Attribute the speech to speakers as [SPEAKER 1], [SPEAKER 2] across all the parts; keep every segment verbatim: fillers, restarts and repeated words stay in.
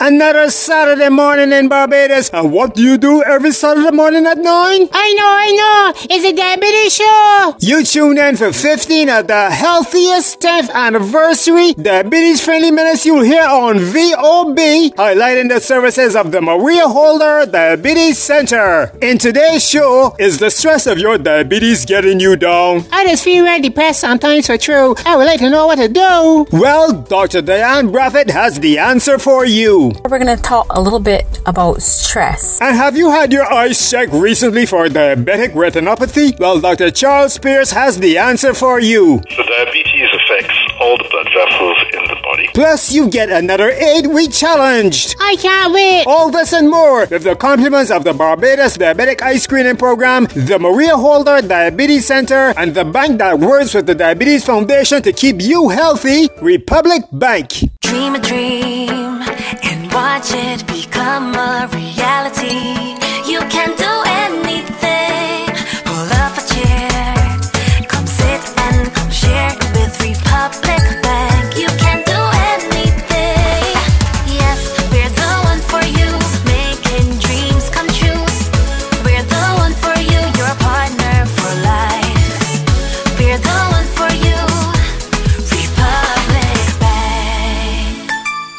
[SPEAKER 1] Another Saturday morning in Barbados. And what do you do every Saturday morning at nine?
[SPEAKER 2] I know, I know. It's a diabetes show.
[SPEAKER 1] You tune in for fifteen of the healthiest tenth anniversary diabetes-friendly minutes you'll hear on V O B, highlighting the services of the Maria Holder Diabetes Center. In today's show, is the stress of your diabetes getting you down?
[SPEAKER 2] I just feel very depressed sometimes for true. I would like to know what to do.
[SPEAKER 1] Well, Doctor Diane Braffett has the answer for you.
[SPEAKER 3] We're going to talk a little bit about stress.
[SPEAKER 1] And have you had your eyes checked recently for diabetic retinopathy? Well, Doctor Charles Pierce has the answer for you.
[SPEAKER 4] So diabetes affects all the blood vessels in the body.
[SPEAKER 1] Plus, you get another eight-week challenge.
[SPEAKER 2] I can't wait.
[SPEAKER 1] All this and more with the compliments of the Barbados Diabetic Eye Screening Program, the Maria Holder Diabetes Center, and the bank that works with the Diabetes Foundation to keep you healthy, Republic Bank.
[SPEAKER 5] Dream a dream and watch it become a reality. You can do anything. Pull up a chair, come sit and come share with Republic Bank. You can do anything. Yes, we're the one for you, making dreams come true. We're the one for you, your partner for life. We're the one for you, Republic Bank.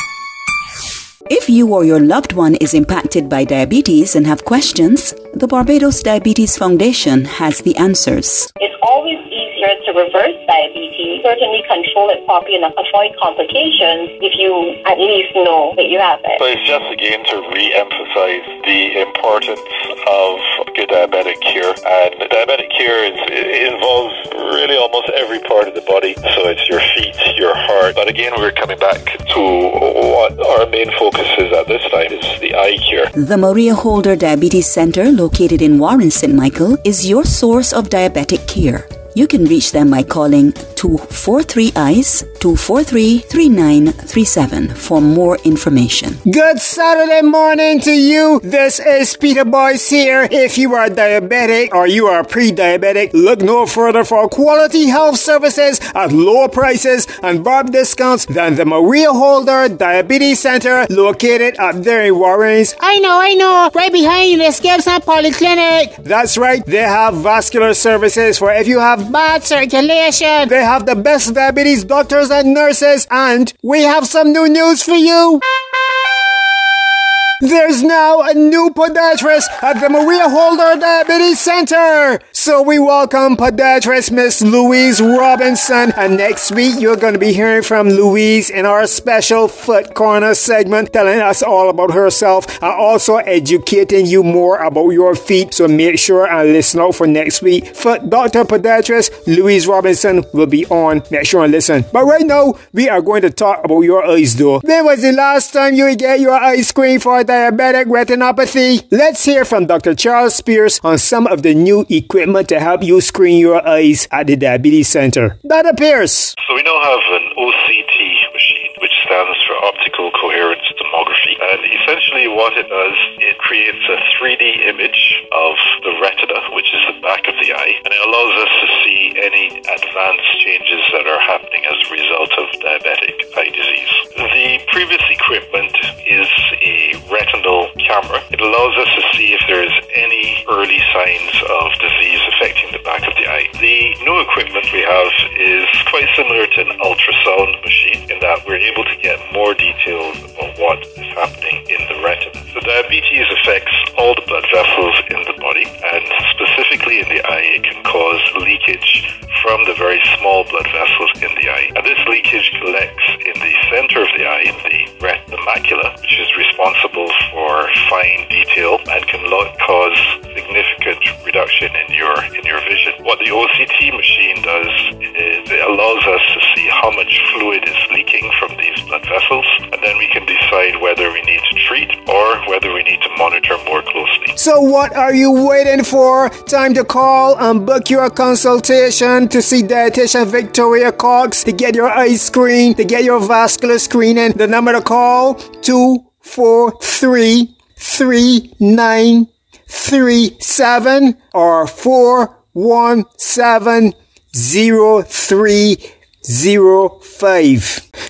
[SPEAKER 6] If you or your loved one is impacted by diabetes and have questions, the Barbados Diabetes Foundation has the answers.
[SPEAKER 7] It's always easier to reverse diabetes, certainly control it properly and avoid complications if you at least know that you have it.
[SPEAKER 4] So it's just again to re-emphasize the importance of good diabetic care. And diabetic care is, it involves really almost every part of the body. So it's your feet, your heart. But again, we're coming back to what our main focus is at this time is the eye care.
[SPEAKER 6] The Maria Holder Diabetes Center, located in Warren, Saint Michael, is your source of diabetic care. You can reach them by calling two four three eyes, two four three, three nine three seven for more information.
[SPEAKER 1] Good Saturday morning to you. This is Peter Boyce here. If you are diabetic or you are pre-diabetic, look no further for quality health services at lower prices and barb discounts than the Maria Holder Diabetes Center, located up there in Warrens.
[SPEAKER 2] I know, I know. Right behind the Skipson Polyclinic.
[SPEAKER 1] That's right. They have vascular services for if you have
[SPEAKER 2] bad circulation.
[SPEAKER 1] They have the best diabetes doctors and nurses, and we have some new news for you. There's now a new podiatrist at the Maria Holder Diabetes Center. So we welcome podiatrist Miss Louise Robinson. And next week, you're going to be hearing from Louise in our special Foot Corner segment, telling us all about herself and also educating you more about your feet. So make sure and listen out for next week. Foot Doctor Podiatrist Louise Robinson will be on. Make sure and listen. But right now, we are going to talk about your eyes though. When was the last time you get your eyes screened for diabetic retinopathy? Let's hear from Doctor Charles Pierce on some of the new equipment to help you screen your eyes at the Diabetes Center. Doctor Pierce.
[SPEAKER 4] So we now have an O C T machine, which stands for Optical Coherence Tomography. And essentially what it does, it creates a three D image of the retina, which is the back of the eye, and it allows us to see any advanced changes that are happening as a result of diabetic eye disease. The previous equipment is a retinal camera. It allows us to see if there's any early signs of disease affecting the back of the eye. The new equipment we have is quite similar to an ultrasound machine in that we're able to get more details about what is happening in the retina. So diabetes affects all the blood vessels in the body, and specifically in the eye, it can cause leakage from the very small blood vessels in the eye. And this leakage collects in the center of the eye, in the retina macula, which is responsible for fine detail and can lo- cause significant reduction in your in your vision. What the O C T machine does is it allows us to see how much fluid is leaking from these blood vessels, and then we can decide whether we need to treat or whether we need to monitor more closely.
[SPEAKER 1] So what are you waiting for? Time to call and book your consultation to see dietitian Victoria Cox, to get your eyes screened, to get your vascular screening. The number to call, two four three, three nine three seven or four one seven zero three zero five.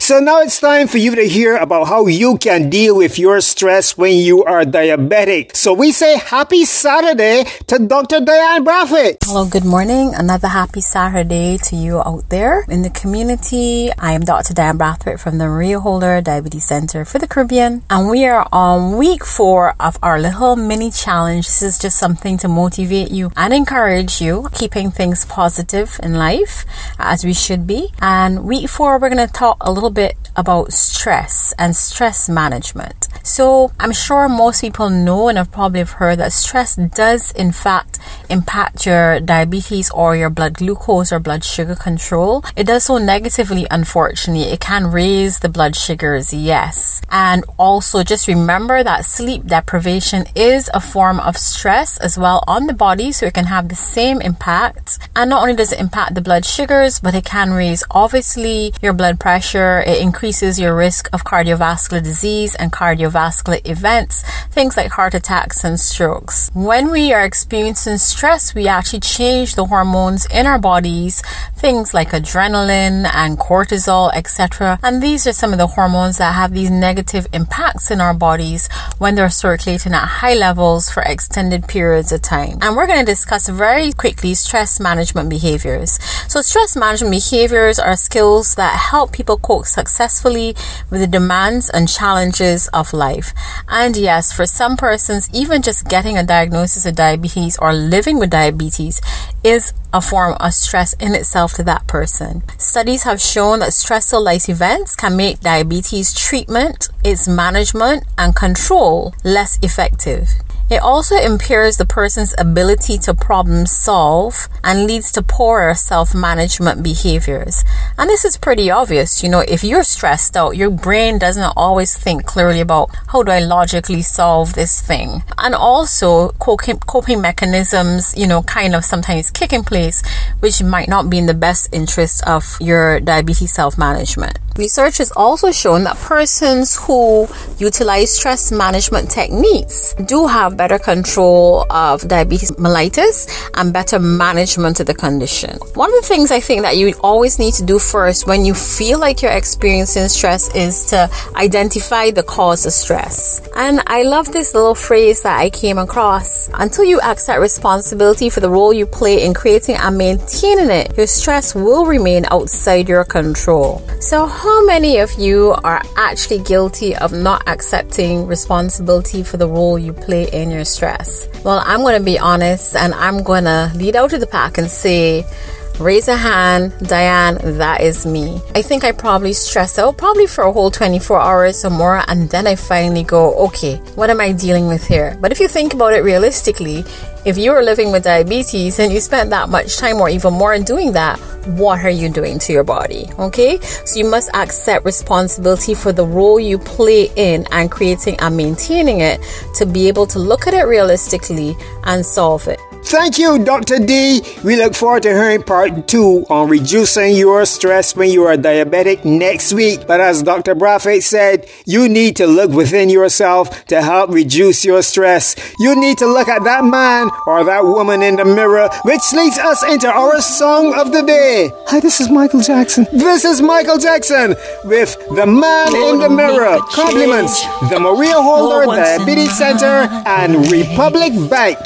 [SPEAKER 1] So now it's time for you to hear about how you can deal with your stress when you are diabetic. So we say happy Saturday to Doctor Diane Brathwaite.
[SPEAKER 3] Hello, good morning. Another happy Saturday to you out there in the community. I am Doctor Diane Brathwaite from the Maria Holder Diabetes Center for the Caribbean, and we are on week four of our little mini challenge. This is just something to motivate you and encourage you, keeping things positive in life as we should be. And week four, we're going to talk a little bit about stress and stress management. So I'm sure most people know and have probably heard that stress does in fact impact your diabetes or your blood glucose or blood sugar control. It does so negatively, unfortunately. It can raise the blood sugars, yes. And also just remember that sleep deprivation is a form of stress as well on the body, so it can have the same impact. And not only does it impact the blood sugars, but it can raise obviously your blood pressure. It increases your risk of cardiovascular disease and cardiovascular events, things like heart attacks and strokes. When we are experiencing stress, we actually change the hormones in our bodies, things like adrenaline and cortisol, et cetera. And these are some of the hormones that have these negative impacts in our bodies when they're circulating at high levels for extended periods of time. And we're going to discuss very quickly stress management behaviors. So stress management behaviors are skills that help people cope successfully with the demands and challenges of life. And yes, for some persons, even just getting a diagnosis of diabetes or living with diabetes is a form of stress in itself to that person. Studies have shown that stressful life events can make diabetes treatment, its management, and control less effective. It also impairs the person's ability to problem solve and leads to poorer self-management behaviors. And this is pretty obvious. You know, if you're stressed out, your brain doesn't always think clearly about how do I logically solve this thing. And also coping, coping mechanisms, you know, kind of sometimes kick in place, which might not be in the best interest of your diabetes self-management. Research has also shown that persons who utilize stress management techniques do have better control of diabetes mellitus and better management of the condition. One of the things I think that you always need to do first when you feel like you're experiencing stress is to identify the cause of stress. And I love this little phrase that I came across. Until you accept responsibility for the role you play in creating and maintaining it, your stress will remain outside your control. So how many of you are actually guilty of not accepting responsibility for the role you play in your stress? Well, I'm going to be honest, and I'm going to lead out to the pack and say, raise a hand, Diane, that is me. I think I probably stress out probably for a whole twenty-four hours or more, and then I finally go, okay, what am I dealing with here? But if you think about it realistically, if you are living with diabetes and you spent that much time or even more in doing that, what are you doing to your body? Okay, so you must accept responsibility for the role you play in and creating and maintaining it to be able to look at it realistically and solve it.
[SPEAKER 1] Thank you, Doctor D. We look forward to hearing part two on reducing your stress when you are diabetic next week. But as Doctor Brathwaite said, you need to look within yourself to help reduce your stress. You need to look at that man or that woman in the mirror, which leads us into our song of the day.
[SPEAKER 2] Hi, this is Michael Jackson.
[SPEAKER 1] This is Michael Jackson with The Man in the Mirror. Compliments the Maria Holder Diabetes Center and Republic Bank.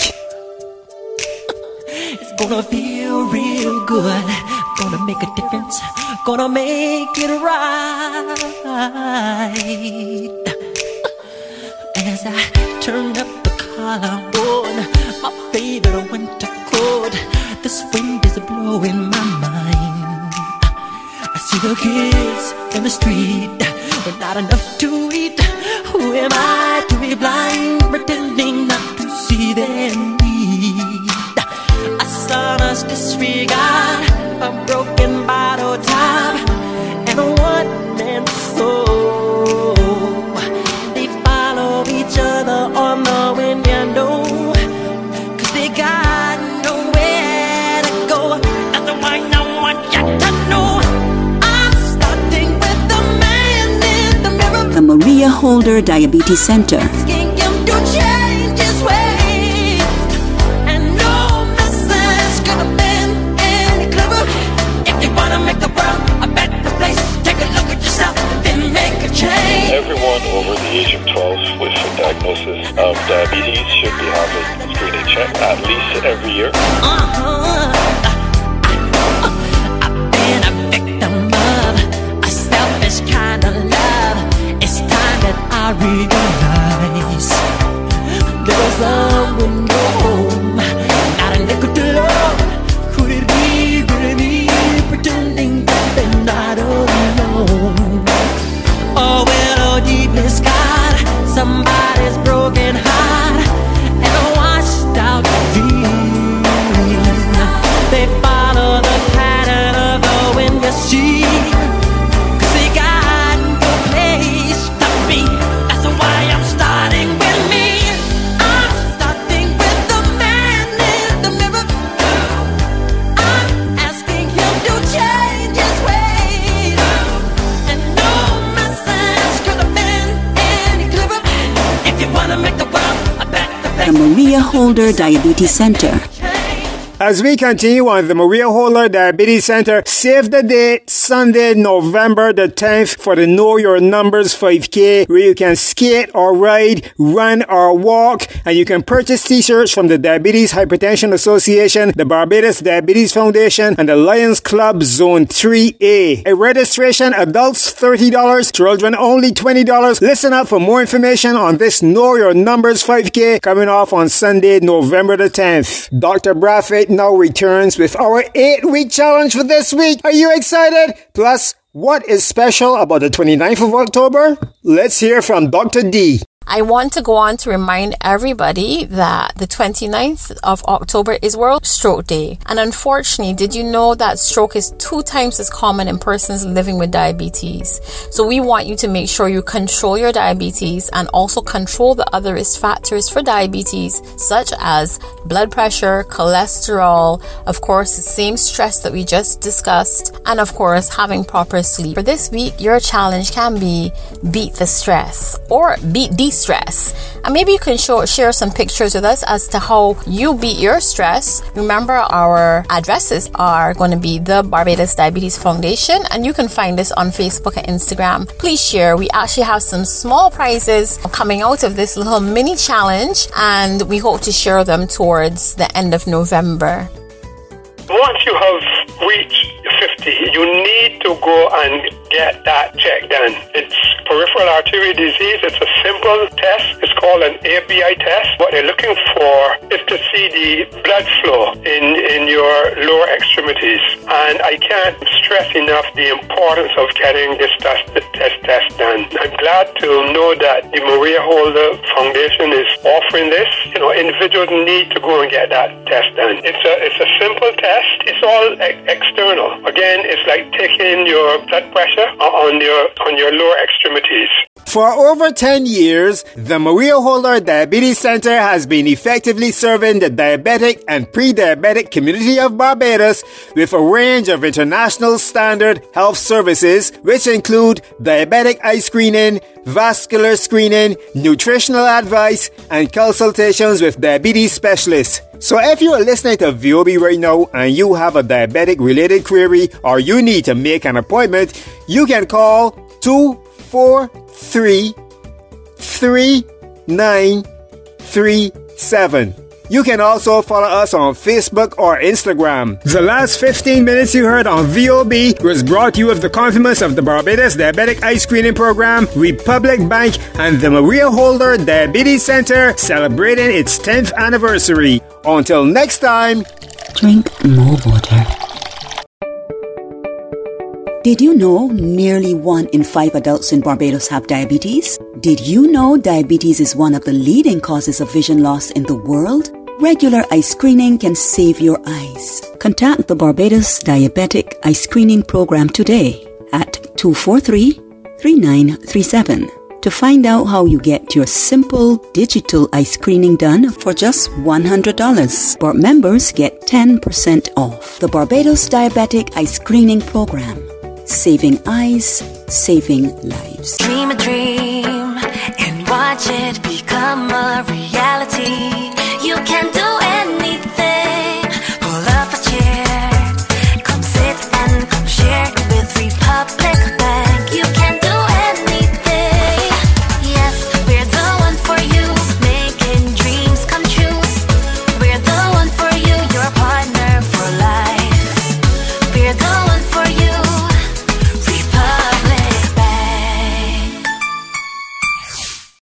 [SPEAKER 8] Gonna feel real good, gonna make a difference, gonna make it right. As I turn up the collar on my favorite winter coat, this wind is blowing my mind. I see the kids in the street with not enough to eat. Who am I to be blind, pretending not to see their need? Honest disregard, a broken bottle top, and a one-man soul. They follow each other on the window, cause they got nowhere to go. That's the one I want you to know. I'm starting with the man in the mirror.
[SPEAKER 6] The Maria Holder Diabetes Center.
[SPEAKER 8] Asking him to change his ways. Make the world a better place. Take a look at yourself.
[SPEAKER 4] the age of twelve with a diagnosis of diabetes should be having a screening check at least every year.
[SPEAKER 8] Uh-huh. I've been a victim of a selfish kind of love. It's time that I realize there was someone no home, not a nickel to love. Could it be really me pretending that they're not alone? Oh well, oh deepness God, somebody's broken heart and a washed out dream. They follow the pattern of the wind, you see, 'cause they got no place to be. That's why I'm starting with me. I'm starting with the man in the mirror. I'm asking him to change his ways. And no message could have been any clearer. If you wanna make the world a better place.
[SPEAKER 6] The Maria Holder Diabetes Center.
[SPEAKER 1] As we continue on the Maria Holder Diabetes Center, save the date, Sunday, November the tenth for the Know Your Numbers five K, where you can skate or ride, run or walk, and you can purchase t-shirts from the Diabetes Hypertension Association, the Barbados Diabetes Foundation, and the Lions Club Zone three A. A registration, adults thirty dollars, children only twenty dollars. Listen up for more information on this Know Your Numbers five K coming off on Sunday, November the tenth. Doctor Brathwaite now returns with our eight-week challenge for this week. Are you excited? Plus, what is special about the twenty-ninth of October? Let's hear from Doctor D.
[SPEAKER 3] I want to go on to remind everybody that the twenty-ninth of October is World Stroke Day. And unfortunately, did you know that stroke is two times as common in persons living with diabetes? So we want you to make sure you control your diabetes and also control the other risk factors for diabetes, such as blood pressure, cholesterol, of course, the same stress that we just discussed, and of course, having proper sleep. For this week, your challenge can be beat the stress or beat the stress, and maybe you can show share some pictures with us as to how you beat your stress. Remember, our addresses are going to be the Barbados Diabetes Foundation, and you can find us on Facebook and Instagram. Please share. We actually have some small prizes coming out of this little mini challenge, and we hope to share them towards the end of November.
[SPEAKER 9] Once you have reached fifty, you need to go and get that check done. It's peripheral artery disease. It's a simple test. It's called an A B I test. What they're looking for is to see the blood flow in, in your lower extremities. And I can't stress enough the importance of getting this test, test, test done. I'm glad to know that the Maria Holder Foundation is offering this. You know, individuals need to go and get that test done. It's a, it's a simple test. It's all e- external. Again, it's like taking your blood pressure on your on your lower extremities.
[SPEAKER 1] For over ten years, the Maria Holder Diabetes Center has been effectively serving the diabetic and pre-diabetic community of Barbados with a range of international standard health services, which include diabetic eye screening, vascular screening, nutritional advice, and consultations with diabetes specialists. So if you are listening to V O B right now and you have a diabetic-related query or you need to make an appointment, you can call two four three, three nine three seven. You can also follow us on Facebook or Instagram. The last fifteen minutes you heard on V O B was brought to you with the compliments of the Barbados Diabetic Eye Screening Program, Republic Bank, and the Maria Holder Diabetes Center celebrating its tenth anniversary. Until next time,
[SPEAKER 6] Drink more water. Did you know nearly one in five adults in Barbados have diabetes? Did you know diabetes is one of the leading causes of vision loss in the world? Regular eye screening can save your eyes. Contact the Barbados Diabetic Eye Screening Program today at two four three, three nine three seven to find out how you get your simple digital eye screening done for just one hundred dollars. But members get ten percent off. The Barbados Diabetic Eye Screening Program. Saving eyes, saving lives.
[SPEAKER 5] Dream a dream and watch it become a reality.